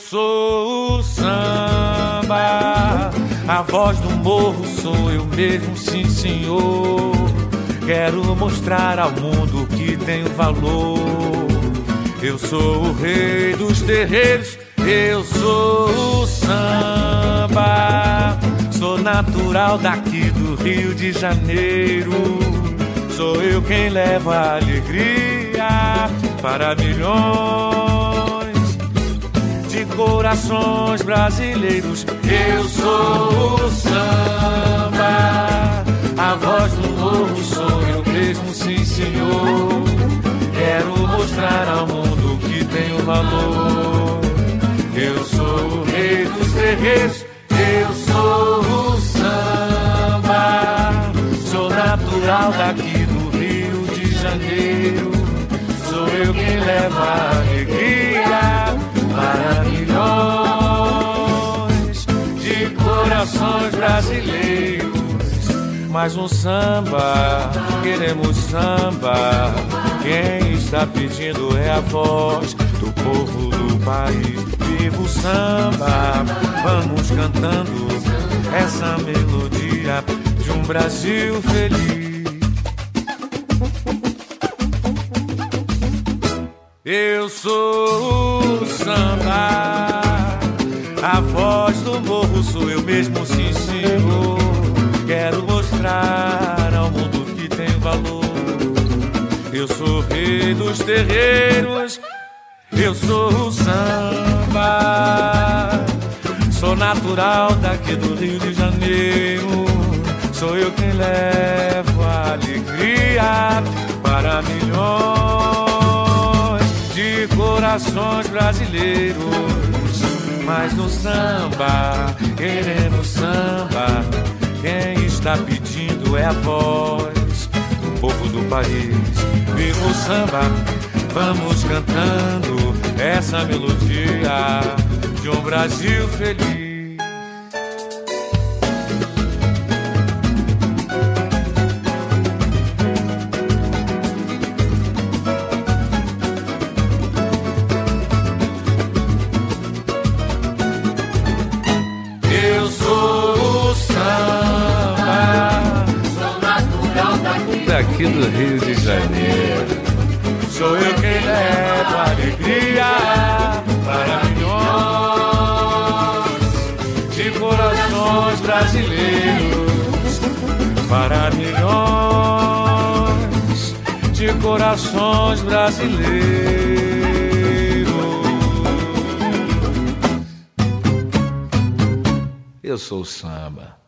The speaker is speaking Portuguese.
sou o samba, a voz do morro sou eu mesmo, sim senhor. Quero mostrar ao mundo que tenho valor. Eu sou o rei dos terreiros, eu sou o samba. Sou natural daqui do Rio de Janeiro. Sou eu quem leva a alegria para milhões de corações brasileiros. Eu sou o samba, a voz do morro sou eu mesmo, sim senhor. Quero mostrar ao mundo que tenho valor. Eu sou o rei dos terreiros, eu sou o samba. Sou natural daqui do Rio de Janeiro. Sou eu quem leva a alegria para milhões de corações brasileiros. Mais um samba, queremos samba. Quem está pedindo é a voz do povo do país. Viva o samba, vamos cantando essa melodia de um Brasil feliz. Eu sou o samba, a voz do morro sou eu mesmo, sim senhor. Quero mostrar ao mundo que tem valor. Eu sou o rei dos terreiros, eu sou o samba. Sou natural daqui do Rio de Janeiro. Sou eu quem levo a alegria para milhões de corações brasileiros. Mas no samba, queremos samba. Quem está pedindo é a voz do povo do país. Viva o samba, vamos cantando essa melodia de um Brasil feliz. Eu sou o samba, sou natural daqui do Rio de Janeiro. Sou eu quem leva a alegria para milhões de corações brasileiros. Para milhões de corações brasileiros. Eu sou o samba.